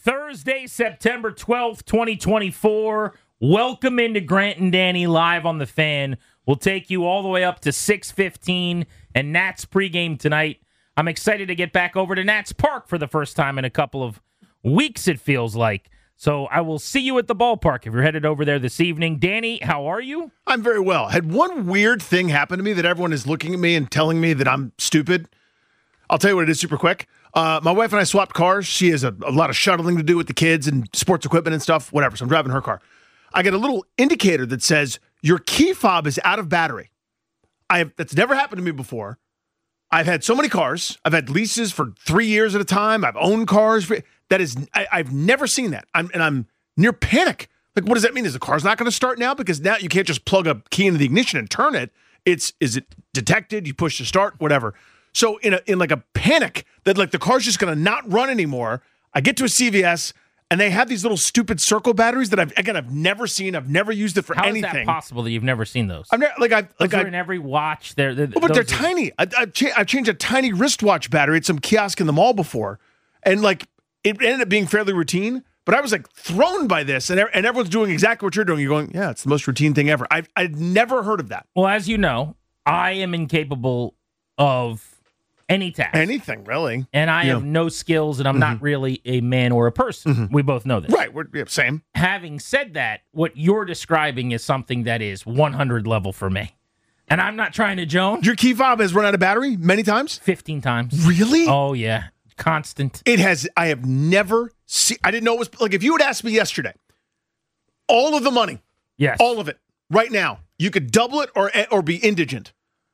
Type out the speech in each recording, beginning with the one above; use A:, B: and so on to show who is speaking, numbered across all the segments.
A: Thursday, September 12th, 2024. Welcome into Grant and Danny live on the Fan. We'll take you all the way up to 6:15 and Nats pregame tonight. I'm excited to get back over to Nats Park for the first time in a couple of weeks, it feels like. So I will see you at the ballpark if you're headed over there this evening. Danny, how are you?
B: I'm very well. Had one weird thing happen to me that everyone is looking at me and telling me that I'm stupid. I'll tell you what it is super quick. My wife and I swapped cars. She has a lot of shuttling to do with the kids and sports equipment and stuff, whatever. So I'm driving her car. I get a little indicator that says, your key fob is out of battery. That's never happened to me before. I've had so many cars. I've had leases for 3 years at a time. I've owned cars. I've never seen that. I'm near panic. Like, what does that mean? Is the car's not going to start now? Because now you can't just plug a key into the ignition and turn it. Is it detected? You push to start, whatever. So in like a panic that like the car's just going to not run anymore, I get to a CVS and they have these little stupid circle batteries that I've never seen. I've never used it for anything.
A: How is that possible that you've never seen those?
B: I've never
A: They're in every watch.
B: But they're tiny. I've changed a tiny wristwatch battery at some kiosk in the mall before, and like it ended up being fairly routine. But I was like thrown by this, and everyone's doing exactly what you're doing. You're going, yeah, it's the most routine thing ever. I'd never heard of that.
A: Well, as you know, I am incapable of any task.
B: Anything, really.
A: And I have no skills, and I'm not really a man or a person. We both know this.
B: Right, we're same.
A: Having said that, what you're describing is something that is 100 level for me. And I'm not trying to Jones.
B: Your key fob has run out of battery many times?
A: 15 times.
B: Really?
A: Oh, yeah. Constant.
B: It has. I have never seen. I didn't know it was, like, if you had asked me yesterday, all of the money,
A: yes,
B: all of it, right now, you could double it or be indigent.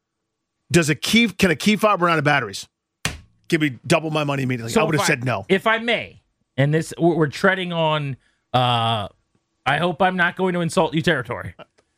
B: Can a key fob run out of batteries? Give me double my money immediately. So I would have said no.
A: If I may, and this we're treading on, I hope I'm not going to insult you territory.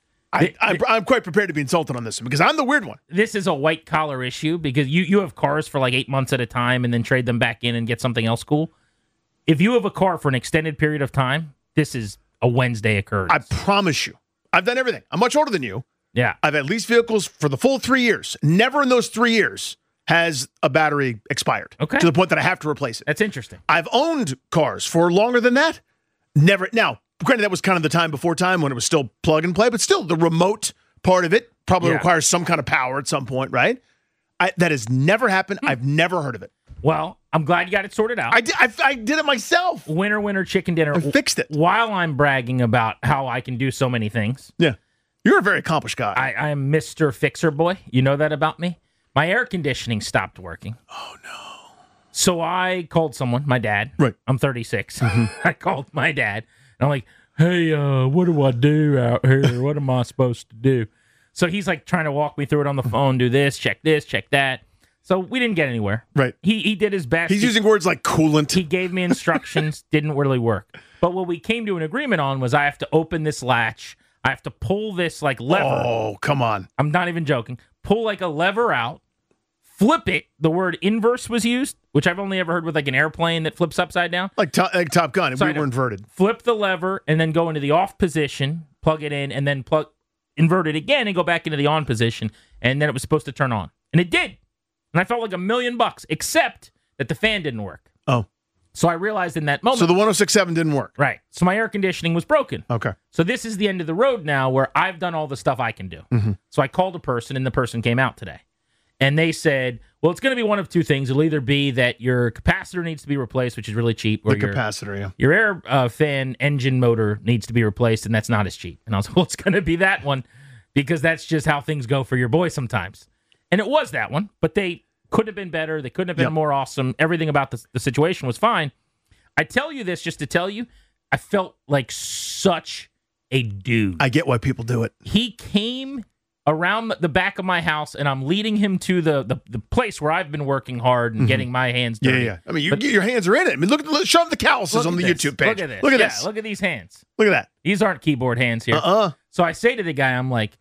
B: I'm quite prepared to be insulted on this one because I'm the weird one.
A: This is a white collar issue because you have cars for like 8 months at a time and then trade them back in and get something else cool. If you have a car for an extended period of time, this is a Wednesday occurrence.
B: I promise you. I've done everything. I'm much older than you.
A: Yeah.
B: I've had leased vehicles for the full 3 years. Never in those 3 years has a battery expired.
A: Okay.
B: To the point that I have to replace it.
A: That's interesting.
B: I've owned cars for longer than that. Never. Now, granted, that was kind of the time before time when it was still plug and play, but still the remote part of it probably requires some kind of power at some point, right? That has never happened. I've never heard of it.
A: Well, I'm glad you got it sorted out.
B: I did it myself.
A: Winner, chicken dinner.
B: I fixed it.
A: While I'm bragging about how I can do so many things.
B: Yeah. You're a very accomplished guy.
A: I am Mr. Fixer Boy. You know that about me? My air conditioning stopped working.
B: Oh, no.
A: So I called someone, my dad.
B: Right.
A: I'm 36. I called my dad. And I'm like, hey, what do I do out here? What am I supposed to do? So he's like trying to walk me through it on the phone. Do this, check that. So we didn't get anywhere.
B: Right.
A: He did his best.
B: He's using words like coolant.
A: He gave me instructions. Didn't really work. But what we came to an agreement on was I have to open this latch. I have to pull this like lever.
B: Oh, come on.
A: I'm not even joking. Pull like a lever out, flip it. The word inverse was used, which I've only ever heard with like an airplane that flips upside down.
B: Like Top Gun. We were inverted.
A: Flip the lever and then go into the off position, plug it in, and then invert it again and go back into the on position. And then it was supposed to turn on. And it did. And I felt like $1 million, except that the fan didn't work.
B: Oh.
A: So I realized in that moment.
B: So the 106.7 didn't work.
A: Right. So my air conditioning was broken.
B: Okay.
A: So this is the end of the road now where I've done all the stuff I can do.
B: Mm-hmm.
A: So I called a person, and the person came out today. And they said, well, it's going to be one of two things. It'll either be that your capacitor needs to be replaced, which is really cheap. Or
B: the capacitor, yeah.
A: Your air fan engine motor needs to be replaced, and that's not as cheap. And I was like, well, it's going to be that one because that's just how things go for your boy sometimes. And it was that one, but they couldn't have been better. They couldn't have been more awesome. Everything about the situation was fine. I tell you this just to tell you, I felt like such a dude.
B: I get why people do it.
A: He came around the back of my house, and I'm leading him to the place where I've been working hard and getting my hands dirty.
B: Yeah. I mean, your hands are in it. I mean, show them the calluses on the YouTube page.
A: Look at this.
B: Look at this.
A: Look at these hands.
B: Look at that.
A: These aren't keyboard hands here. So I say to the guy, I'm like,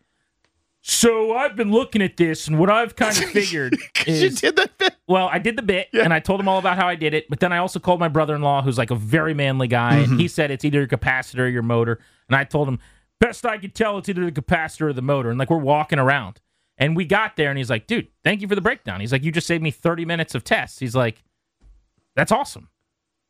A: so I've been looking at this, and what I've kind of figured is...
B: You did that bit?
A: Well, I did the bit, and I told him all about how I did it, but then I also called my brother-in-law, who's like a very manly guy, and he said it's either your capacitor or your motor, and I told him, best I could tell, it's either the capacitor or the motor, and like we're walking around. And we got there, and he's like, dude, thank you for the breakdown. He's like, you just saved me 30 minutes of tests. He's like, that's awesome.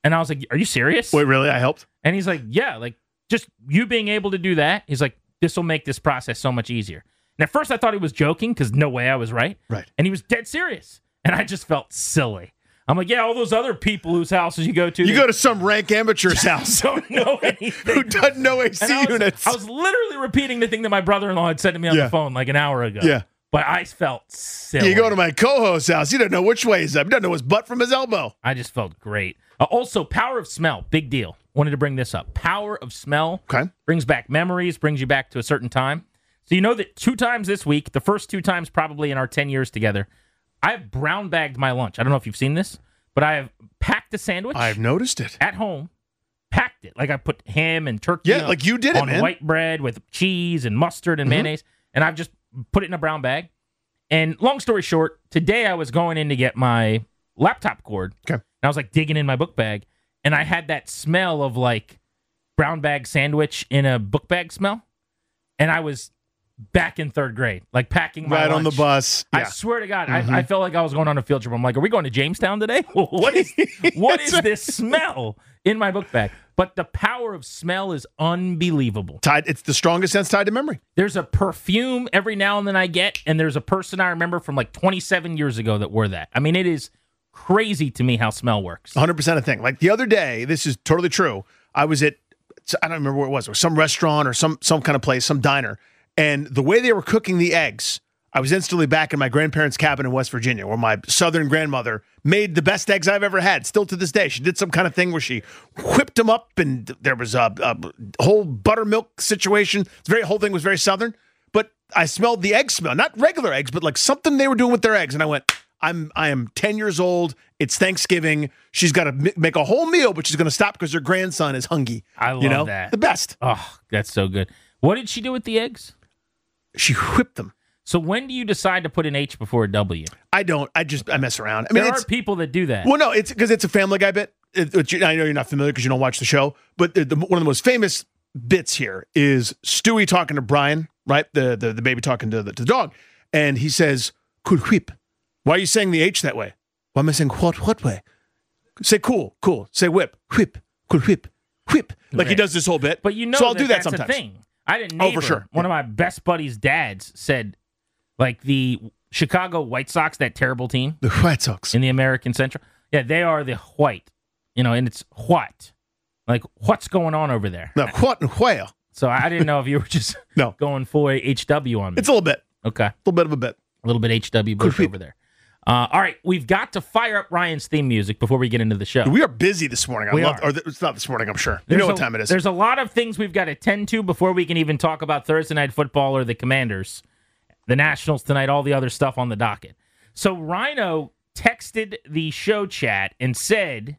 A: And I was like, are you serious?
B: Wait, really? I helped?
A: And he's like, yeah, like just you being able to do that. He's like, this will make this process so much easier. And at first I thought he was joking because no way I was right.
B: Right.
A: And he was dead serious. And I just felt silly. I'm like, yeah, all those other people whose houses you go to.
B: You go to some rank amateur's house.
A: Don't know anything.
B: Who doesn't know AC units.
A: I was literally repeating the thing that my brother-in-law had said to me on the phone like an hour ago.
B: Yeah.
A: But I felt silly.
B: You go to my co-host's house. He doesn't know which way he's up. He doesn't know his butt from his elbow.
A: I just felt great. Also, power of smell. Big deal. Wanted to bring this up. Power of smell.
B: Okay.
A: Brings back memories, brings you back to a certain time. So you know that 2 times this week, the first 2 times probably in our 10 years together, I've brown bagged my lunch. I don't know if you've seen this, but I have packed a sandwich.
B: I've noticed it.
A: At home. Packed it. Like I put ham and turkey
B: like you did it,
A: on
B: man.
A: white bread with cheese and mustard and mayonnaise. And I've just put it in a brown bag. And long story short, today I was going in to get my laptop cord.
B: Okay.
A: And I was like digging in my book bag. And I had that smell of like brown bag sandwich in a book bag smell. And I was back in 3rd grade, like packing my
B: Right
A: lunch.
B: on the bus. Yeah.
A: I swear to God, I felt like I was going on a field trip. I'm like, are we going to Jamestown today? What is this smell in my book bag? But the power of smell is unbelievable.
B: It's the strongest sense tied to memory.
A: There's a perfume every now and then I get, and there's a person I remember from like 27 years ago that wore that. I mean, it is crazy to me how smell works.
B: 100% a thing. Like the other day, this is totally true. I was at, I don't remember where it was some restaurant or some kind of place, some diner. And the way they were cooking the eggs, I was instantly back in my grandparents' cabin in West Virginia, where my southern grandmother made the best eggs I've ever had. Still to this day, she did some kind of thing where she whipped them up, and there was a whole buttermilk situation. The whole thing was very southern. But I smelled the egg smell, not regular eggs, but like something they were doing with their eggs, and I went, I am 10 years old. It's Thanksgiving. She's got to make a whole meal, but she's going to stop because her grandson is hungry.
A: I love that.
B: The best.
A: Oh, that's so good. What did she do with the eggs?
B: She whipped them.
A: So when do you decide to put an H before a W?
B: I don't. I mess around. I mean,
A: there are people that do that.
B: Well, no, it's because it's a Family Guy bit. I know you're not familiar because you don't watch the show, but one of the most famous bits here is Stewie talking to Brian, right? The baby talking to the dog, and he says, "Cool whip." Why are you saying the H that way? Why am I saying what way? Say cool. Say whip. Cool whip. Like he does this whole bit.
A: But you know,
B: so I'll do that
A: that's
B: sometimes.
A: A thing. I didn't. Neighbor,
B: for sure.
A: One of my best buddies' dads said, like the Chicago White Sox, that terrible team,
B: The White Sox
A: in the American Central. Yeah, they are the white. And it's what, like what's going on over there?
B: No, what and where?
A: So I didn't know if you were just going full HW on me.
B: It's a little bit.
A: Okay,
B: a little bit of a bit.
A: A little bit HW Bush over there. All right, we've got to fire up Ryan's theme music before we get into the show.
B: We are busy this morning. It's not this morning, I'm sure. You know what time it is.
A: There's a lot of things we've got to tend to before we can even talk about Thursday Night Football or the Commanders, the Nationals tonight, all the other stuff on the docket. So Rhino texted the show chat and said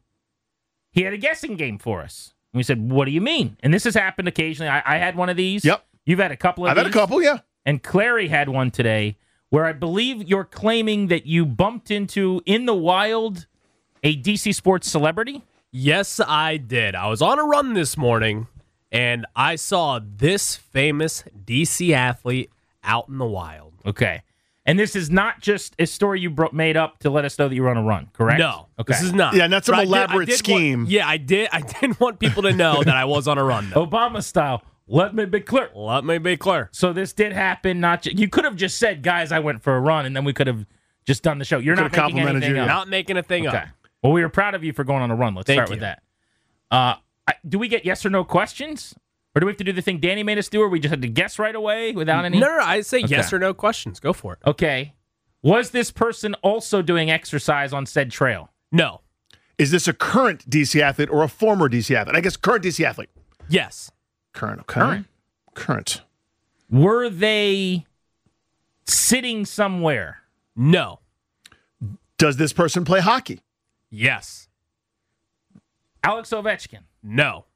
A: he had a guessing game for us. And we said, what do you mean? And this has happened occasionally. I had one of these.
B: Yep.
A: You've had a couple of
B: I've
A: these.
B: had a couple, yeah.
A: And Clary had one today where I believe you're claiming that you bumped into, in the wild, a DC sports celebrity?
C: Yes, I did. I was on a run this morning, and I saw this famous DC athlete out in the wild.
A: Okay. And this is not just a story you made up to let us know that you were on a run, correct?
C: No,
A: okay.
C: This is not.
B: Yeah, and that's some elaborate scheme.
C: I did want people to know that I was on a run, though.
A: Obama style. Let me be clear.
C: Let me be clear.
A: So this did happen. You could have just said, guys, I went for a run, and then we could have just done the show. You're not making anything up.
C: Not making a thing up.
A: Well, we were proud of you for going on a run. Let's start with that. Do we get yes or no questions? Or do we have to do the thing Danny made us do, or we just had to guess right away without any?
C: No, I say yes or no questions. Go for it.
A: Okay. Was this person also doing exercise on said trail?
C: No.
B: Is this a current DC athlete or a former DC athlete? I guess current DC athlete.
C: Yes.
B: Current, okay. Current.
A: Were they sitting somewhere?
C: No.
B: Does this person play hockey?
C: Yes.
A: Alex Ovechkin?
C: No.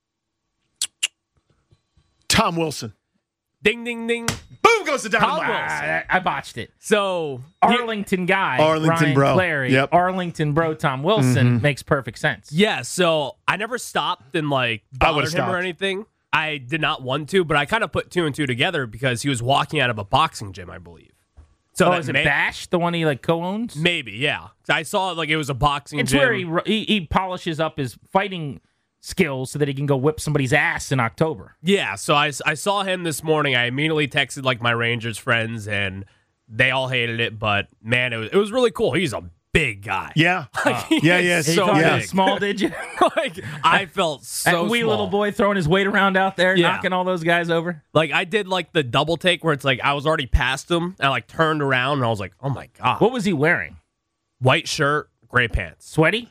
B: Tom Wilson.
C: Ding, ding, ding.
B: Boom goes the dynamite.
A: I botched it.
C: So
A: Arlington guy,
B: Arlington
A: Brian
B: bro.
A: Clary,
B: Yep.
A: Arlington bro, Tom Wilson makes perfect sense.
C: Yeah, so I never stopped and bothered him or anything. I did not want to, but I kind of put 2 and 2 together because he was walking out of a boxing gym, I believe. So
A: is it Bash, the one he like co-owns?
C: Maybe, yeah. I saw it like it was a boxing
A: It's
C: gym.
A: where he polishes up his fighting skills so that he can go whip somebody's ass in October.
C: Yeah, so I saw him this morning. I immediately texted like my Rangers friends, and they all hated it. But man, it was really cool. He's a big guy.
B: Yeah.
C: He
A: You
C: so
A: thought he
C: big.
A: was small, did you?
C: Like I felt so
A: That wee
C: small.
A: little boy throwing his weight around out there,
C: Yeah.
A: knocking all those guys over.
C: Like I did like the double take where it's like I was already past him, and I like turned around and I was like, oh my god,
A: What was he wearing?
C: white shirt, gray pants.
A: Sweaty?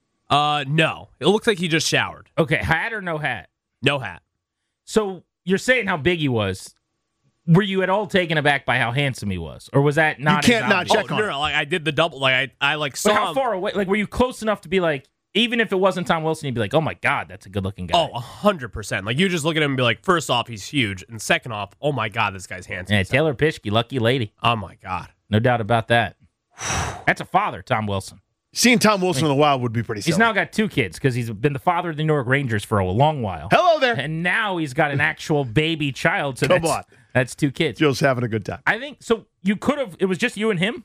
C: No, it looks like he just showered.
A: Okay, hat or no hat?
C: No hat.
A: So you're saying how big he was. Were you at all taken aback by how handsome he was? Or was that not
B: can't
A: as
B: not
A: obvious?
B: check on it.
C: No, like I did the double. Like I like saw
A: But how
C: him.
A: far away? Like, were you close enough to be like, even if it wasn't Tom Wilson, you'd be like, oh my God, that's a good looking guy.
C: Oh, 100%. Like you just look at him and be like, first off, he's huge, and second off, oh my god, this guy's handsome.
A: Yeah, Taylor Pischke, lucky lady.
C: Oh my god.
A: No doubt about that. That's a father, Tom Wilson.
B: Seeing Tom Wilson in the wild would be pretty silly.
A: He's now got 2 kids because he's been the father of the New York Rangers for a long while.
B: Hello there.
A: And now he's got an actual baby child. So
B: Come on.
A: that's 2 kids.
B: Jill's having a good time.
A: I think so. You could have. It was just you and him.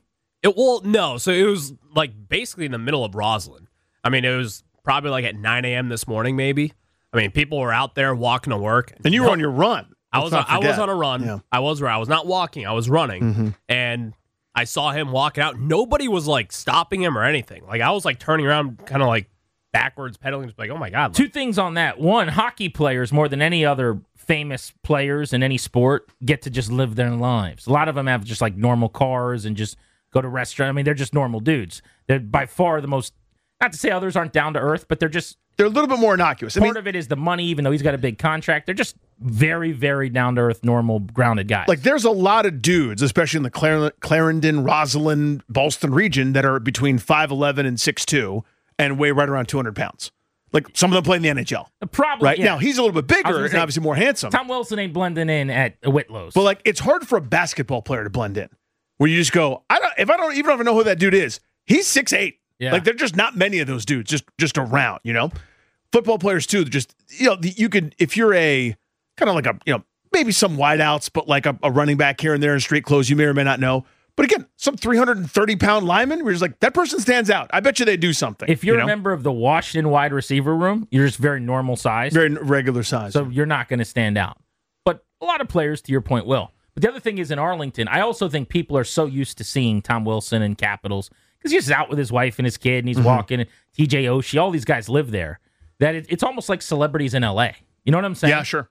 C: No. So it was like basically in the middle of Roslyn. I mean, it was probably like at 9 a.m. this morning, maybe. I mean, people were out there walking to work.
B: And you were on your run.
C: I was on a run.
B: Yeah.
C: I was not walking. I was running, and I saw him walking out. Nobody was like stopping him or anything. Like I was like turning around, kind of like backwards pedaling, just like, oh my god.
A: 2 things on that. One, hockey players more than any other famous players in any sport get to just live their lives. A lot of them have just like normal cars and just go to restaurants. I mean, they're just normal dudes. They're by far the most. Not to say others aren't down to earth, but they're a
B: little bit more innocuous.
A: Part of it is the money, even though he's got a big contract. They're just very, very down to earth, normal, grounded guys.
B: like there's a lot of dudes, especially in the Clarendon, Roslyn, Ballston region, that are between 5'11" and 6'2", and weigh right around 200 pounds. Like some of them play in the NHL.
A: Probably
B: Right
A: yeah.
B: now, he's a little bit
A: I was
B: bigger
A: gonna
B: and
A: say,
B: obviously more handsome.
A: Tom Wilson ain't blending in at Whitlow's.
B: But like, it's hard for a basketball player to blend in, where you just go, if I don't even know who that dude is, he's 6'8".
A: Yeah.
B: Like, there's just not many of those dudes just around, you know? Football players, too, just, you could, if you're a kind of like a, maybe some wideouts, but like a running back here and there in street clothes, you may or may not know. But again, some 330-pound lineman, we're just like, that person stands out. I bet you they do something.
A: If you're
B: you
A: a
B: know?
A: member of the Washington wide receiver room, you're just very normal size.
B: Very regular size.
A: So you're not going to stand out. But a lot of players, to your point, will. But the other thing is in Arlington, I also think people are so used to seeing Tom Wilson in Capitals because he's out with his wife and his kid, and he's walking. TJ Oshie, all these guys live there. That it's almost like celebrities in LA. You know what I'm saying?
B: Yeah, sure.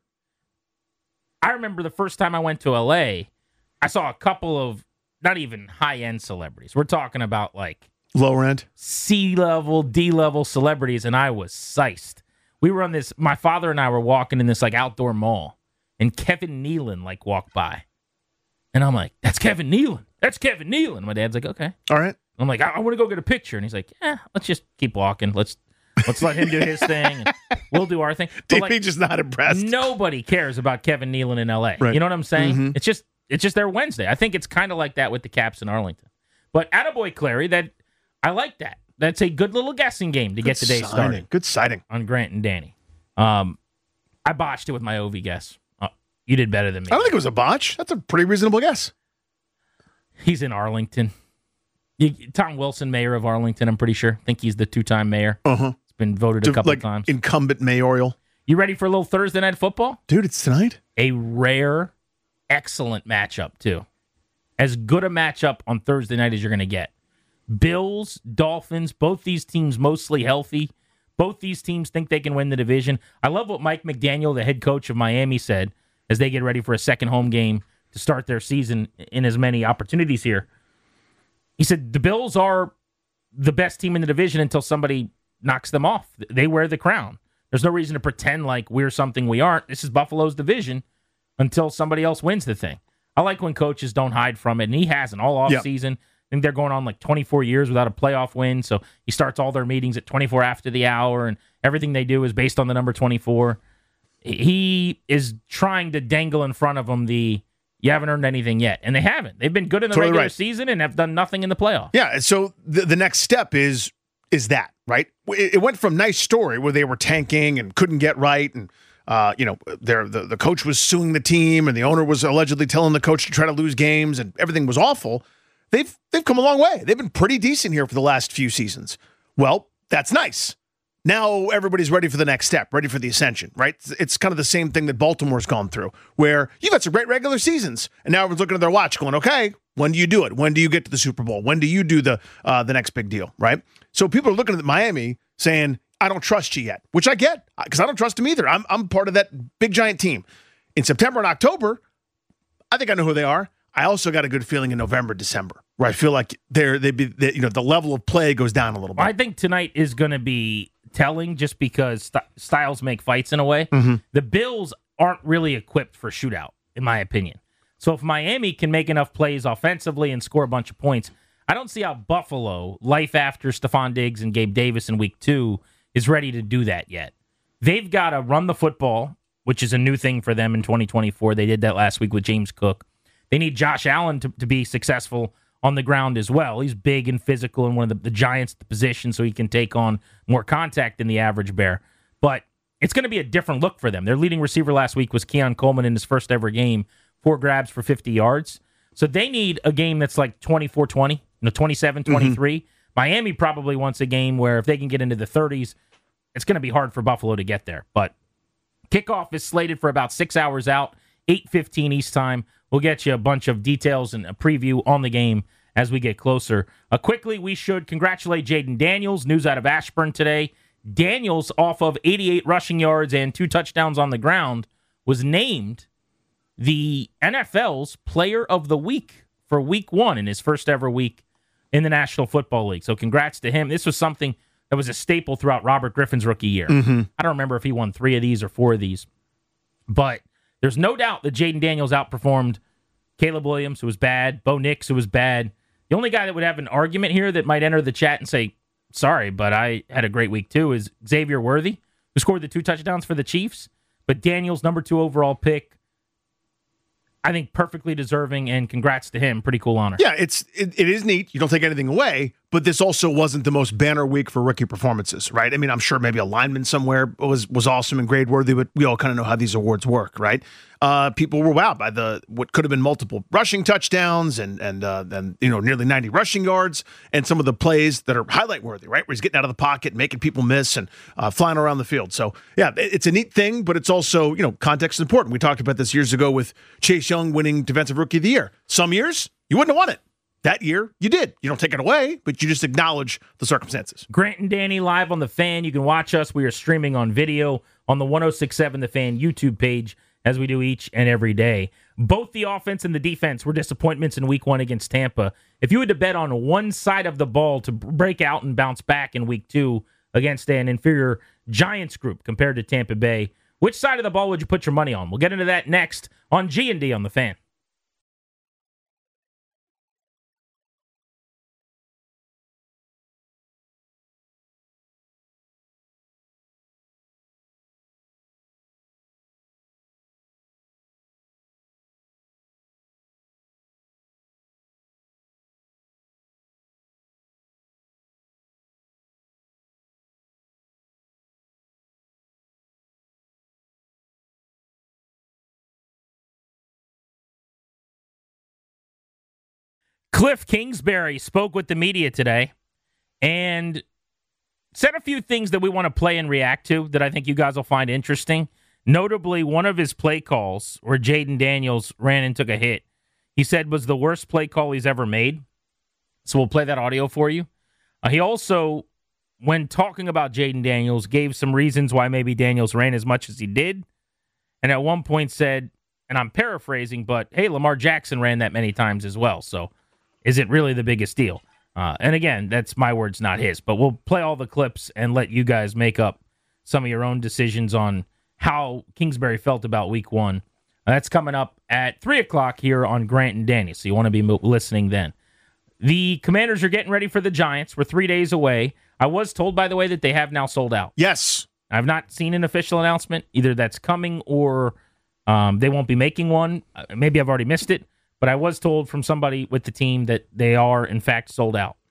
A: I remember the first time I went to LA, I saw a couple of not even high-end celebrities. We're talking about like
B: Lower end.
A: C-level, D-level celebrities, and I was psyched. We were on this, my father and I were walking in this like outdoor mall, and Kevin Nealon like walked by. And I'm like, that's Kevin Nealon. That's Kevin Nealon. My dad's like, okay.
B: All right.
A: I'm like, I want to go get a picture. And he's like, let's just keep walking. Let's let him do his thing. And we'll do our thing. But
B: DP just not impressed.
A: nobody cares about Kevin Nealon in LA.
B: Right.
A: You know what I'm saying? It's just their Wednesday. I think it's kind of like that with the Caps in Arlington. But attaboy Clary, that I like that. That's a good little guessing game to get the day started
B: Good sighting.
A: on Grant and Danny. I botched it with my OV guess. You did better than me.
B: I don't think it was a botch. That's a pretty reasonable guess.
A: He's in Arlington. Tom Wilson, mayor of Arlington, I'm pretty sure. I think he's the 2-time mayor.
B: Uh-huh.
A: It's been voted a couple
B: like
A: times.
B: incumbent mayoral.
A: You ready for a little Thursday night football?
B: Dude, it's tonight.
A: A rare, excellent matchup, too. As good a matchup on Thursday night as you're going to get. Bills, Dolphins, both these teams mostly healthy. Both these teams think they can win the division. I love what Mike McDaniel, the head coach of Miami, said as they get ready for a second home game to start their season in as many opportunities here. He said the Bills are the best team in the division until somebody knocks them off. They wear the crown. There's no reason to pretend like we're something we aren't. This is Buffalo's division until somebody else wins the thing. I like when coaches don't hide from it, and he hasn't all offseason. I think they're going on like 24 years without a playoff win, so he starts all their meetings at 24 after the hour, and everything they do is based on the number 24. He is trying to dangle in front of them you haven't earned anything yet, and they haven't. They've been good in the regular season and have done nothing in the playoffs.
B: Yeah, and so the next step is that, right? It went from nice story where they were tanking and couldn't get right, and the coach was suing the team, and the owner was allegedly telling the coach to try to lose games, and everything was awful. they've come a long way. They've been pretty decent here for the last few seasons. Well, that's nice. Now everybody's ready for the next step, ready for the ascension, right? It's kind of the same thing that Baltimore's gone through, where you've had some great regular seasons, and now everyone's looking at their watch going, okay, when do you do it? When do you get to the Super Bowl? When do you do the next big deal, right? So people are looking at Miami saying, I don't trust you yet, which I get, because I don't trust them either. I'm part of that big, giant team. In September and October, I think I know who they are. I also got a good feeling in November, December, where I feel like the level of play goes down a little bit.
A: I think tonight is going to be telling just because styles make fights in a way.
B: Mm-hmm.
A: The Bills aren't really equipped for shootout, in my opinion. So if Miami can make enough plays offensively and score a bunch of points, I don't see how Buffalo, life after Stephon Diggs and Gabe Davis in week 2, is ready to do that yet. They've got to run the football, which is a new thing for them in 2024. They did that last week with James Cook. They need Josh Allen to be successful on the ground as well. He's big and physical and one of the giants at the position, so he can take on more contact than the average Bear. But it's going to be a different look for them. Their leading receiver last week was Keon Coleman in his first ever game, 4 grabs for 50 yards. So they need a game that's like 24-20, 27-23. Mm-hmm. Miami probably wants a game where if they can get into the 30s, it's going to be hard for Buffalo to get there. But kickoff is slated for about 6 hours out, 8:15 East time. We'll get you a bunch of details and a preview on the game as we get closer. Quickly, we should congratulate Jaden Daniels. News out of Ashburn today. Daniels, off of 88 rushing yards and 2 touchdowns on the ground, was named the NFL's Player of the Week for Week 1 in his first ever week in the National Football League. So congrats to him. This was something that was a staple throughout Robert Griffin's rookie year.
B: Mm-hmm.
A: I don't remember if he won 3 of these or 4 of these, but there's no doubt that Jaden Daniels outperformed Caleb Williams, who was bad, Bo Nix, who was bad. The only guy that would have an argument here that might enter the chat and say, sorry, but I had a great week too, is Xavier Worthy, who scored the 2 touchdowns for the Chiefs. But Daniels, number 2 overall pick, I think perfectly deserving, and congrats to him. Pretty cool honor.
B: Yeah, it is neat. You don't take anything away, but this also wasn't the most banner week for rookie performances, right? I mean, I'm sure maybe a lineman somewhere was awesome and grade worthy, but we all kind of know how these awards work, right? People were wowed by what could have been multiple rushing touchdowns and nearly 90 rushing yards and some of the plays that are highlight worthy, right? Where he's getting out of the pocket, making people miss, and flying around the field. So yeah, it's a neat thing, but it's also, context is important. We talked about this years ago with Chase Young winning Defensive Rookie of the Year. Some years you wouldn't have won it. That year, you did. You don't take it away, but you just acknowledge the circumstances.
A: Grant and Danny live on The Fan. You can watch us. We are streaming on video on the 106.7 The Fan YouTube page, as we do each and every day. Both the offense and the defense were disappointments in Week 1 against Tampa. If you had to bet on one side of the ball to break out and bounce back in Week 2 against an inferior Giants group compared to Tampa Bay, which side of the ball would you put your money on? We'll get into that next on G&D on The Fan. Cliff Kingsbury spoke with the media today and said a few things that we want to play and react to that I think you guys will find interesting. Notably, one of his play calls where Jaden Daniels ran and took a hit, he said was the worst play call he's ever made. So we'll play that audio for you. He also, when talking about Jaden Daniels, gave some reasons why maybe Daniels ran as much as he did. And at one point said, and I'm paraphrasing, but hey, Lamar Jackson ran that many times as well. So is it really the biggest deal? And again, that's my words, not his. But we'll play all the clips and let you guys make up some of your own decisions on how Kingsbury felt about Week 1. That's coming up at 3 o'clock here on Grant and Danny, so you want to be listening then. The Commanders are getting ready for the Giants. We're 3 days away. I was told, by the way, that they have now sold out.
B: Yes.
A: I've not seen an official announcement. Either that's coming or they won't be making one. Maybe I've already missed it. But I was told from somebody with the team that they are, in fact, sold out.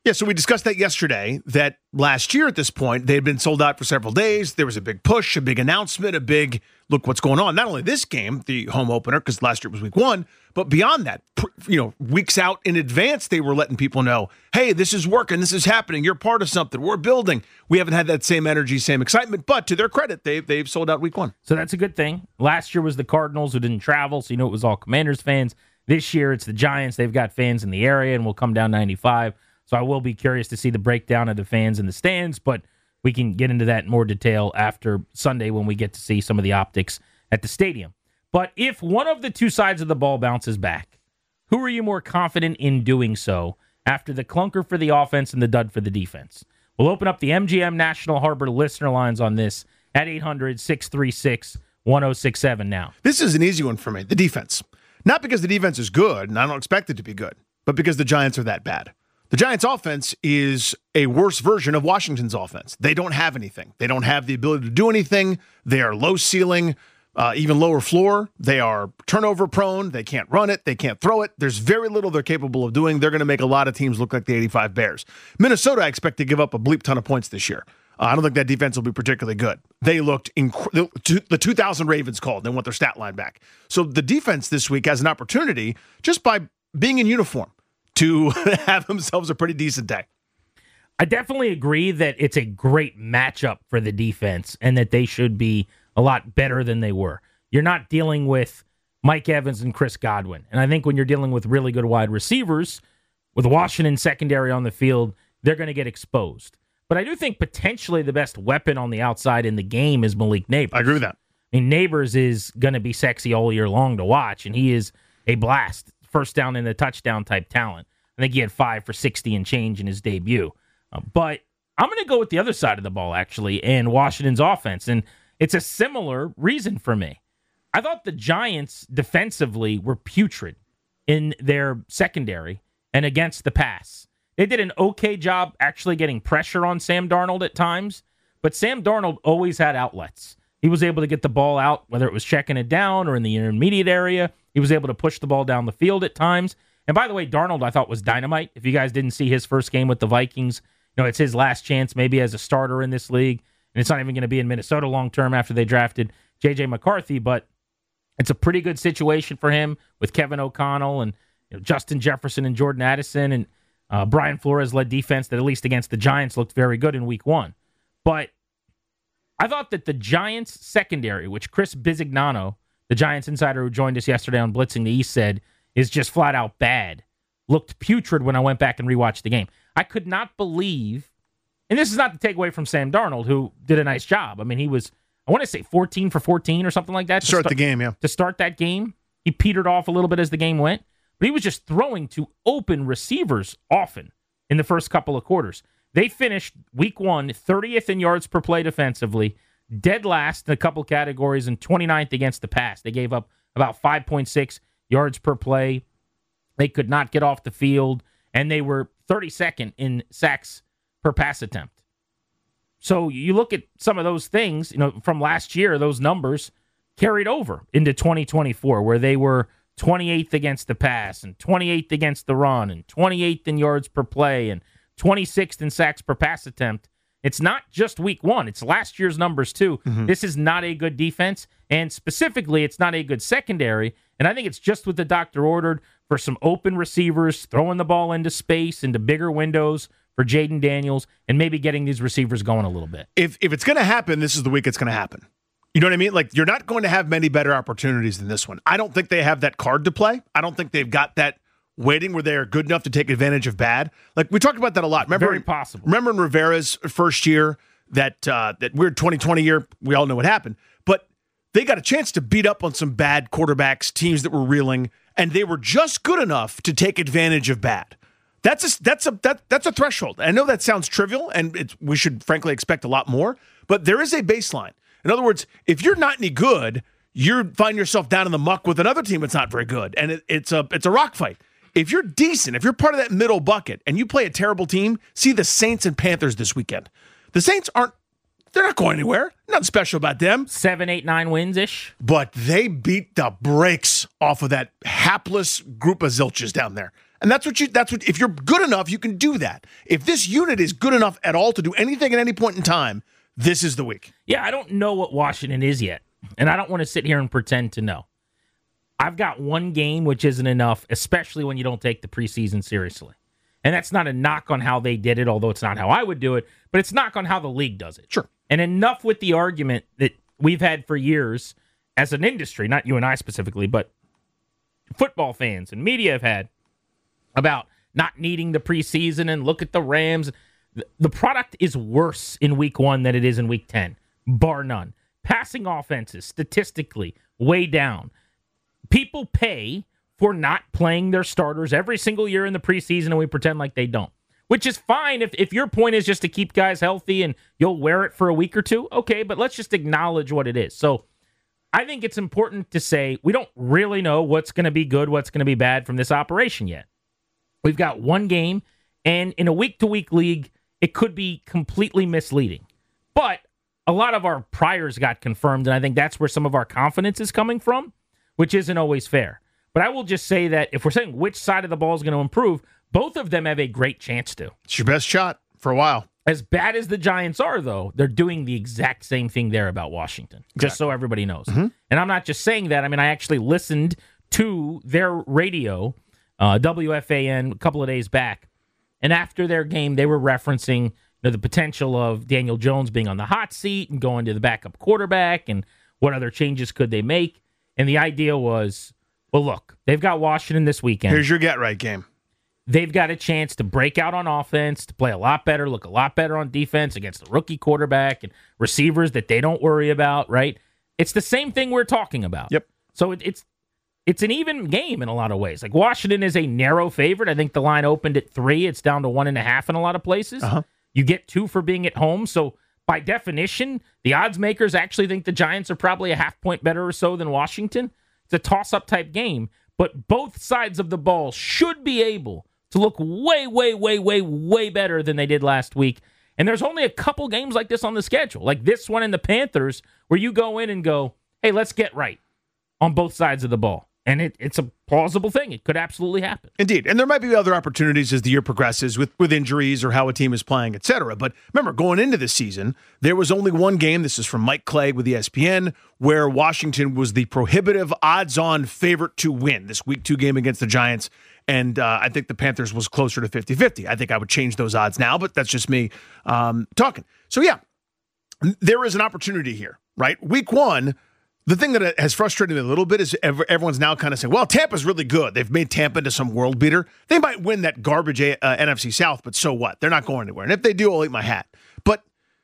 B: Yeah, so we discussed that yesterday, that last year at this point, they had been sold out for several days. There was a big push, a big announcement, a big look what's going on. Not only this game, the home opener, because last year was week 1, but beyond that, weeks out in advance, they were letting people know, hey, this is working, this is happening, you're part of something, we're building. We haven't had that same energy, same excitement, but to their credit, they've sold out week 1.
A: So that's a good thing. Last year was the Cardinals who didn't travel, so it was all Commanders fans. This year it's the Giants. They've got fans in the area, and we'll come down 95. So I will be curious to see the breakdown of the fans in the stands, but we can get into that in more detail after Sunday when we get to see some of the optics at the stadium. But if one of the two sides of the ball bounces back, who are you more confident in doing so after the clunker for the offense and the dud for the defense? We'll open up the MGM National Harbor listener lines on this at 800-636-1067 now.
B: This is an easy one for me, the defense. Not because the defense is good, and I don't expect it to be good, but because the Giants are that bad. The Giants' offense is a worse version of Washington's offense. They don't have anything. They don't have the ability to do anything. They are low ceiling, even lower floor. They are turnover prone. They can't run it. They can't throw it. There's very little they're capable of doing. They're going to make a lot of teams look like the 85 Bears. Minnesota, I expect to give up a bleep ton of points this year. I don't think that defense will be particularly good. They looked the 2000 Ravens called. They want their stat line back. So the defense this week has an opportunity just by being in uniform to have themselves a pretty decent day.
A: I definitely agree that it's a great matchup for the defense and that they should be a lot better than they were. You're not dealing with Mike Evans and Chris Godwin. And I think when you're dealing with really good wide receivers, with Washington secondary on the field, they're going to get exposed. But I do think potentially the best weapon on the outside in the game is Malik Nabers.
B: I agree with that.
A: I mean, Nabers is going to be sexy all year long to watch, and he is a blast. First down and the touchdown type talent. I think he had 5 for 60 and change in his debut. But I'm going to go with the other side of the ball, actually, and Washington's offense. And it's a similar reason for me. I thought the Giants defensively were putrid in their secondary and against the pass. They did an okay job actually getting pressure on Sam Darnold at times, but Sam Darnold always had outlets. He was able to get the ball out, whether it was checking it down or in the intermediate area. He was able to push the ball down the field at times. And by the way, Darnold, I thought, was dynamite. If you guys didn't see his first game with the Vikings, it's his last chance maybe as a starter in this league. And it's not even going to be in Minnesota long-term after they drafted J.J. McCarthy, but it's a pretty good situation for him with Kevin O'Connell and Justin Jefferson and Jordan Addison and Brian Flores-led defense that, at least against the Giants, looked very good in week 1. But I thought that the Giants secondary, which Chris Bisignano, the Giants insider who joined us yesterday on Blitzing the East, said is just flat out bad, looked putrid when I went back and rewatched the game. I could not believe, and this is not to take away from Sam Darnold, who did a nice job. I mean, he was, I want to say 14 for 14 or something like that.
B: To start the game, yeah.
A: To start that game. He petered off a little bit as the game went, but he was just throwing to open receivers often in the first couple of quarters. They finished week 1, 30th in yards per play defensively, dead last in a couple categories, and 29th against the pass. They gave up about 5.6 yards per play. They could not get off the field, and they were 32nd in sacks per pass attempt. So you look at some of those things, from last year, those numbers carried over into 2024, where they were 28th against the pass and 28th against the run and 28th in yards per play and 26th in sacks per pass attempt. It's not just week 1. It's last year's numbers, too. Mm-hmm. This is not a good defense, and specifically, it's not a good secondary, and I think it's just what the doctor ordered for some open receivers, throwing the ball into space, into bigger windows for Jaden Daniels, and maybe getting these receivers going a little bit.
B: If it's going to happen, this is the week it's going to happen. You know what I mean? Like, you're not going to have many better opportunities than this one. I don't think they have that card to play. I don't think they've got that waiting where they are good enough to take advantage of bad. Like, we talked about that a lot. Remember,
A: very possible.
B: Remember in Rivera's first year, that weird 2020 year, we all know what happened. But they got a chance to beat up on some bad quarterbacks, teams that were reeling, and they were just good enough to take advantage of bad. That's a threshold. I know that sounds trivial, and we should frankly expect a lot more, but there is a baseline. In other words, if you're not any good, you find yourself down in the muck with another team that's not very good, and it's a rock fight. If you're decent, if you're part of that middle bucket, and you play a terrible team, see the Saints and Panthers this weekend. The Saints they're not going anywhere. Nothing special about them.
A: 7, 8, 9 wins-ish.
B: But they beat the brakes off of that hapless group of zilches down there. And that's what if you're good enough, you can do that. If this unit is good enough at all to do anything at any point in time, this is the week.
A: Yeah, I don't know what Washington is yet, and I don't want to sit here and pretend to know. I've got one game, which isn't enough, especially when you don't take the preseason seriously. And that's not a knock on how they did it, although it's not how I would do it, but it's a knock on how the league does it.
B: Sure.
A: And enough with the argument that we've had for years as an industry, not you and I specifically, but football fans and media have had about not needing the preseason and look at the Rams. The product is worse in week 1 than it is in week 10, bar none. Passing offenses, statistically, way down. People pay for not playing their starters every single year in the preseason, and we pretend like they don't. Which is fine if your point is just to keep guys healthy and you'll wear it for a week or two. Okay, but let's just acknowledge what it is. So I think it's important to say we don't really know what's going to be good, what's going to be bad from this operation yet. We've got one game, and in a week-to-week league, it could be completely misleading. But a lot of our priors got confirmed, and I think that's where some of our confidence is coming from, which isn't always fair. But I will just say that if we're saying which side of the ball is going to improve, both of them have a great chance to.
B: It's your best shot for a while.
A: As bad as the Giants are, though, they're doing the exact same thing there about Washington, just so everybody knows. Mm-hmm. And I'm not just saying that. I mean, I actually listened to their radio, WFAN, a couple of days back. And after their game, they were referencing the potential of Daniel Jones being on the hot seat and going to the backup quarterback and what other changes could they make. And the idea was, well, look, they've got Washington this weekend.
B: Here's your get-right game.
A: They've got a chance to break out on offense, to play a lot better, look a lot better on defense against the rookie quarterback and receivers that they don't worry about, right? It's the same thing we're talking about.
B: Yep.
A: So it's an even game in a lot of ways. Like Washington is a narrow favorite. I think the line opened at 3. It's down to 1.5 in a lot of places.
B: Uh-huh.
A: You get 2 for being at home. So by definition, the odds makers actually think the Giants are probably a half point better or so than Washington. It's a toss-up type game. But both sides of the ball should be able to look way, way, way, way, way better than they did last week. And there's only a couple games like this on the schedule, like this one in the Panthers, where you go in and go, hey, let's get right on both sides of the ball. And it's a plausible thing. It could absolutely happen.
B: Indeed. And there might be other opportunities as the year progresses with injuries or how a team is playing, et cetera. But remember, going into this season, there was only one game, this is from Mike Clegg with ESPN, where Washington was the prohibitive odds-on favorite to win this Week 2 game against the Giants. And I think the Panthers was closer to 50-50. I think I would change those odds now, but that's just me talking. So, yeah, there is an opportunity here, right? Week 1, the thing that has frustrated me a little bit is everyone's now kind of saying, well, Tampa's really good. They've made Tampa into some world beater. They might win that garbage NFC South, but so what? They're not going anywhere. And if they do, I'll eat my hat. But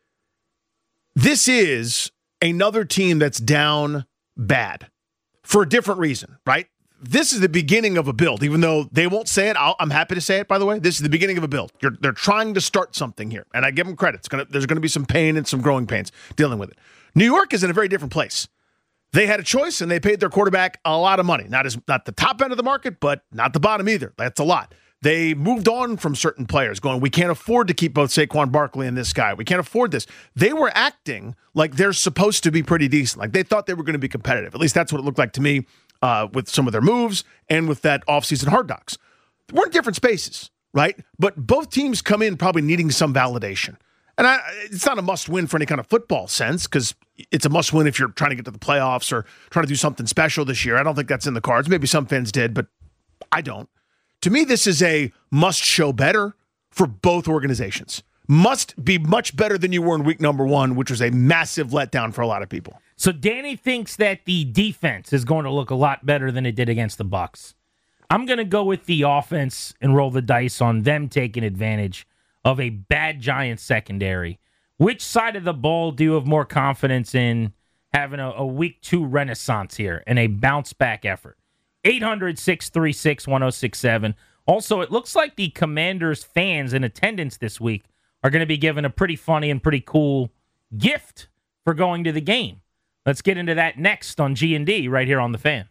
B: this is another team that's down bad for a different reason, right? This is the beginning of a build, even though they won't say it. I'm happy to say it, by the way. This is the beginning of a build. They're trying to start something here, and I give them credit. There's going to be some pain and some growing pains dealing with it. New York is in a very different place. They had a choice, and they paid their quarterback a lot of money. Not the top end of the market, but not the bottom either. That's a lot. They moved on from certain players, going, we can't afford to keep both Saquon Barkley and this guy. We can't afford this. They were acting like they're supposed to be pretty decent. Like they thought they were going to be competitive. At least that's what it looked like to me with some of their moves and with that offseason Hard Knocks. We're in different spaces, right? But both teams come in probably needing some validation. And it's not a must-win for any kind of football sense because it's a must-win if you're trying to get to the playoffs or trying to do something special this year. I don't think that's in the cards. Maybe some fans did, but I don't. To me, this is a must-show better for both organizations. Must be much better than you were in week number 1, which was a massive letdown for a lot of people.
A: So Danny thinks that the defense is going to look a lot better than it did against the Bucs. I'm going to go with the offense and roll the dice on them taking advantage of a bad Giants secondary. Which side of the ball do you have more confidence in having a week 2 renaissance here and a bounce back effort? 800-636-1067. Also, it looks like the Commanders fans in attendance this week are going to be given a pretty funny and pretty cool gift for going to the game. Let's get into that next on G&D right here on The Fan.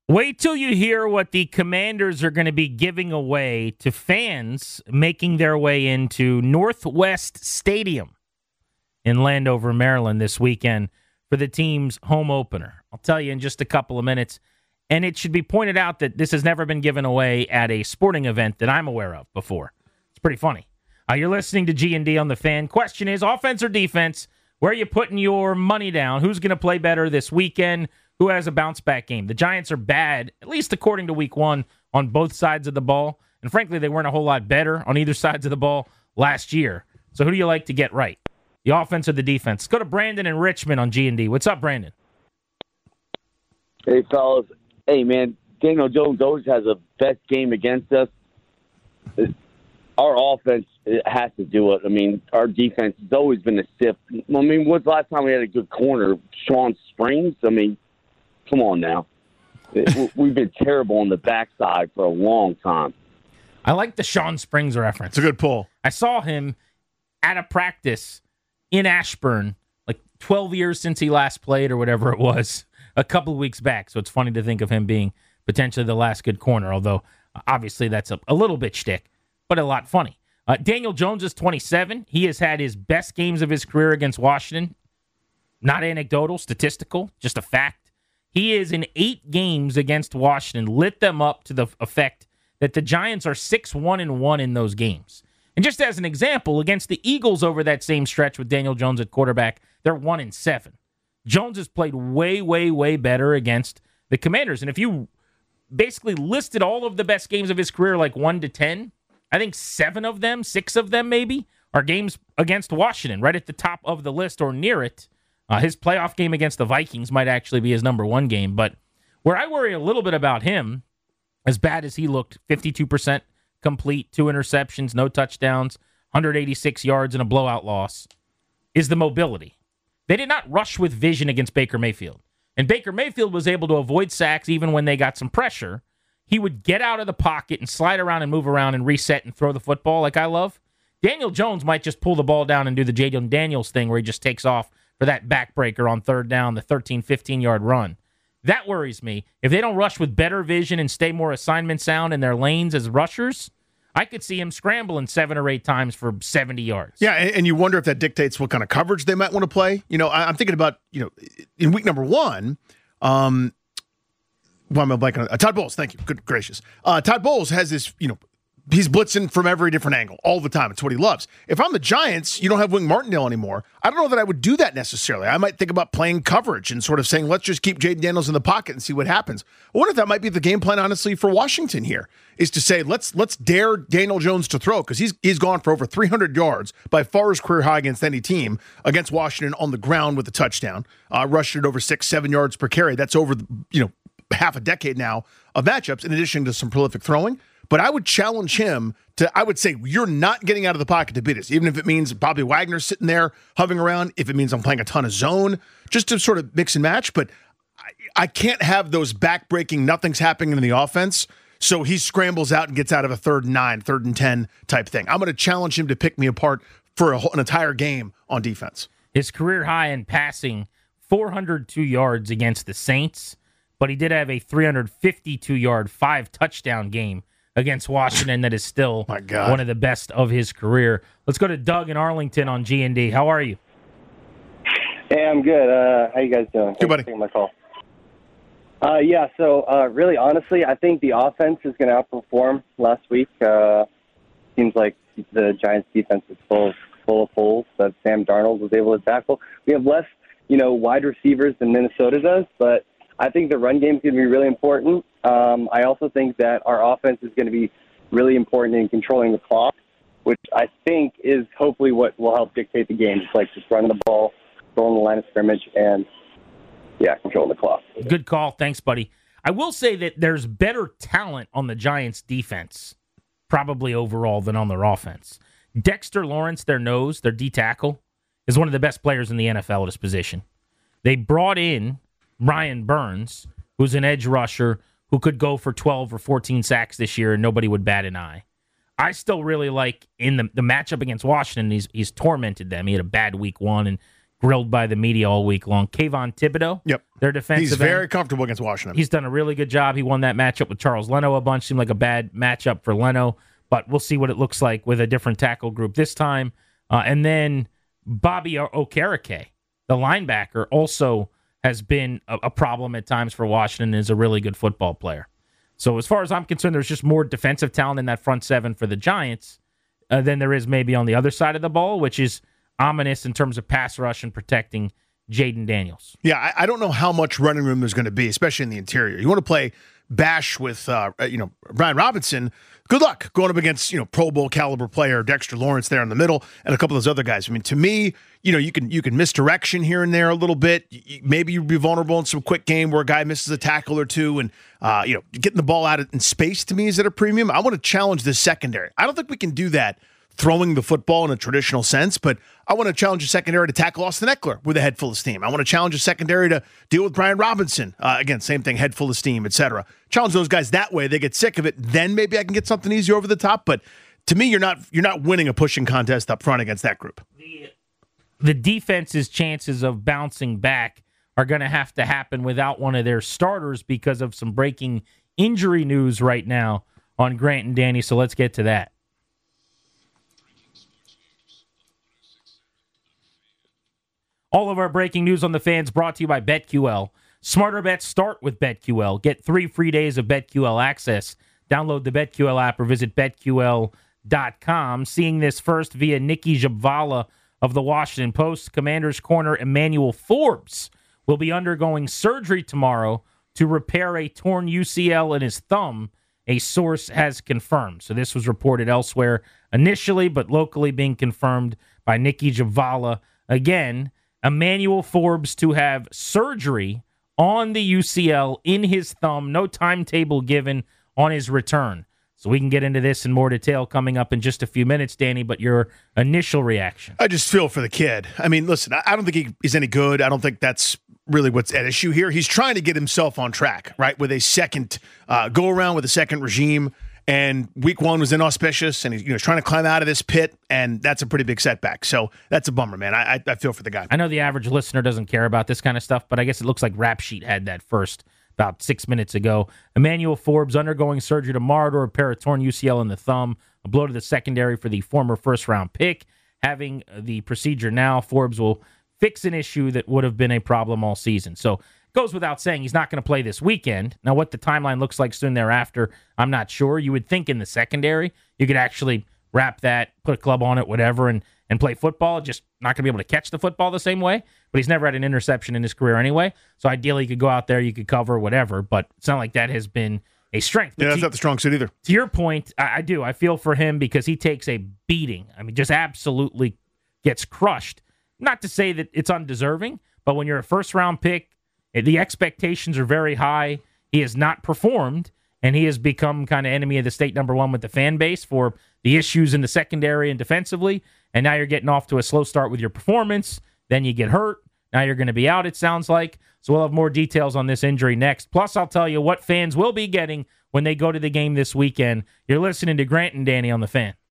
A: Wait till you hear what the Commanders are going to be giving away to fans making their way into Northwest Stadium in Landover, Maryland this weekend for the team's home opener. I'll tell you in just a couple of minutes. And it should be pointed out that this has never been given away at a sporting event that I'm aware of before. It's pretty funny. You're listening to G&D on the Fan. Question is, offense or defense? Where are you putting your money down? Who's going to play better this weekend? Who has a bounce-back game? The Giants are bad, at least according to week one, on both sides of the ball. And frankly, they weren't a whole lot better on either sides of the ball last year. So who do you like to get right? The offense or the defense? Let's go to Brandon in Richmond on G&D. What's up, Brandon?
D: Hey, fellas. Hey, man, Daniel Jones always has a best game against us. Our offense has to do it. I mean, our defense has always been a sieve. I mean, when's the last time we had a good corner? Sean Springs? I mean, come on now. We've been terrible on the backside for a long time.
A: I like the Sean Springs reference.
B: It's a good pull.
A: I saw him at a practice in Ashburn, like 12 years since he last played or whatever it was, a couple of weeks back. So it's funny to think of him being potentially the last good corner, although obviously that's a little bit shtick, but a lot funny. Daniel Jones is 27. He has had his best games of his career against Washington. Not anecdotal, statistical, just a fact. He is in 8 games against Washington, lit them up to the effect that the Giants are 6-1-1 in those games. And just as an example, against the Eagles over that same stretch with Daniel Jones at quarterback, they're 1-7. Jones has played way, way, way better against the Commanders. And if you basically listed all of the best games of his career, like 1 to 10, I think 6 of them maybe, are games against Washington, right at the top of the list or near it. His playoff game against the Vikings might actually be his number 1 game. But where I worry a little bit about him, as bad as he looked, 52% complete, 2 interceptions, no touchdowns, 186 yards, and a blowout loss, is the mobility. They did not rush with vision against Baker Mayfield. And Baker Mayfield was able to avoid sacks even when they got some pressure. He would get out of the pocket and slide around and move around and reset and throw the football like I love. Daniel Jones might just pull the ball down and do the Jayden Daniels thing where he just takes off for that backbreaker on third down, the 13, 15-yard run. That worries me. If they don't rush with better vision and stay more assignment sound in their lanes as rushers, I could see him scrambling 7 or 8 times for 70 yards.
B: Yeah, and you wonder if that dictates what kind of coverage they might want to play. You know, I'm thinking about, in week number 1, why am I blanking on Todd Bowles, thank you. Good gracious. Todd Bowles has this, he's blitzing from every different angle all the time. It's what he loves. If I'm the Giants, you don't have Wing Martindale anymore. I don't know that I would do that necessarily. I might think about playing coverage and sort of saying, let's just keep Jayden Daniels in the pocket and see what happens. I wonder if that might be the game plan, honestly, for Washington here, is to say, let's dare Daniel Jones to throw, because he's gone for over 300 yards, by far his career high against any team, against Washington on the ground with a touchdown. Rushed it over 6-7 yards per carry. That's over, half a decade now of matchups, in addition to some prolific throwing. But I would challenge him I would say, you're not getting out of the pocket to beat us, even if it means Bobby Wagner sitting there hovering around, if it means I'm playing a ton of zone, just to sort of mix and match. But I can't have those back-breaking, nothing's happening in the offense, so he scrambles out and gets out of a 3rd and 9, 3rd and 10 type thing. I'm going to challenge him to pick me apart for an entire game on defense.
A: His career high in passing, 402 yards against the Saints, but he did have a 352-yard, 5-touchdown game against Washington that is still one of the best of his career. Let's go to Doug in Arlington on G&D. How are you?
E: Hey, I'm good. How you guys doing?
B: Good, buddy.
E: Thanks for taking my call. Really, honestly, I think the offense is going to outperform last week. Seems like the Giants' defense is full of holes that Sam Darnold was able to tackle. We have less, wide receivers than Minnesota does, but I think the run game is going to be really important. I also think that our offense is going to be really important in controlling the clock, which I think is hopefully what will help dictate the game. Just running the ball, throwing the line of scrimmage, and, controlling the clock.
A: Good call. Thanks, buddy. I will say that there's better talent on the Giants' defense, probably overall, than on their offense. Dexter Lawrence, their D-tackle, is one of the best players in the NFL at his position. They brought in Brian Burns, who's an edge rusher who could go for 12 or 14 sacks this year and nobody would bat an eye. I still really like in the matchup against Washington, he's tormented them. He had a bad week 1 and grilled by the media all week long. Kayvon Thibodeau,
B: Yep.
A: their defensive
B: He's
A: end.
B: very comfortable against Washington.
A: He's done a really good job. He won that matchup with Charles Leno a bunch. Seemed like a bad matchup for Leno, but we'll see what it looks like with a different tackle group this time. And then Bobby Okereke, the linebacker, also has been a problem at times for Washington and is a really good football player. So as far as I'm concerned, there's just more defensive talent in that front seven for the Giants than there is maybe on the other side of the ball, which is ominous in terms of pass rush and protecting Jaden Daniels.
B: Yeah, I don't know how much running room there's going to be, especially in the interior. You want to play bash with Brian Robinson. Good luck going up against Pro Bowl caliber player Dexter Lawrence there in the middle and a couple of those other guys. I mean, to me, you can misdirection here and there a little bit. Maybe you'd be vulnerable in some quick game where a guy misses a tackle or two, and getting the ball out in space to me is at a premium. I want to challenge this secondary. I don't think we can do that throwing the football in a traditional sense, but I want to challenge a secondary to tackle Austin Eckler with a head full of steam. I want to challenge a secondary to deal with Brian Robinson. Again, same thing, head full of steam, etc. Challenge those guys that way. They get sick of it. Then maybe I can get something easier over the top. But to me, you're not winning a pushing contest up front against that group.
A: The defense's chances of bouncing back are going to have to happen without one of their starters because of some breaking injury news right now on Grant and Danny. So let's get to that. All of our breaking news on the Fans brought to you by BetQL. Smarter bets start with BetQL. Get 3 free days of BetQL access. Download the BetQL app or visit BetQL.com. Seeing this first via Nikki Jabvala of the Washington Post. Commander's corner Emmanuel Forbes will be undergoing surgery tomorrow to repair a torn UCL in his thumb, a source has confirmed. So this was reported elsewhere initially, but locally being confirmed by Nikki Jabvala. Again, Emmanuel Forbes to have surgery on the UCL in his thumb. No timetable given on his return. So we can get into this in more detail coming up in just a few minutes, Danny, but your initial reaction.
B: I just feel for the kid. I mean, listen, I don't think he's any good. I don't think that's really what's at issue here. He's trying to get himself on track, right, with a second go-around with a second regime. And week one was inauspicious, and he's trying to climb out of this pit, and that's a pretty big setback. So that's a bummer, man. I feel for the guy.
A: I know the average listener doesn't care about this kind of stuff, but I guess it looks like Rap Sheet had that first about 6 minutes ago. Emmanuel Forbes undergoing surgery tomorrow to repair a torn UCL in the thumb, a blow to the secondary for the former first-round pick. Having the procedure now, Forbes will fix an issue that would have been a problem all season. So goes without saying he's not going to play this weekend. Now, what the timeline looks like soon thereafter, I'm not sure. You would think in the secondary you could actually wrap that, put a club on it, whatever, and play football. Just not going to be able to catch the football the same way. But he's never had an interception in his career anyway. So ideally, you could go out there, you could cover, whatever. But it's not like that has been a strength.
B: Yeah, that's not the strong suit either.
A: To your point, I do. I feel for him because he takes a beating. I mean, just absolutely gets crushed. Not to say that it's undeserving, but when you're a first-round pick, the expectations are very high. He has not performed, and he has become kind of enemy of the state #1 with the fan base for the issues in the secondary and defensively. And now you're getting off to a slow start with your performance. Then you get hurt. Now you're going to be out, it sounds like. So we'll have more details on this injury next. Plus, I'll tell you what fans will be getting when they go to the game this weekend. You're listening to Grant and Danny on The Fan.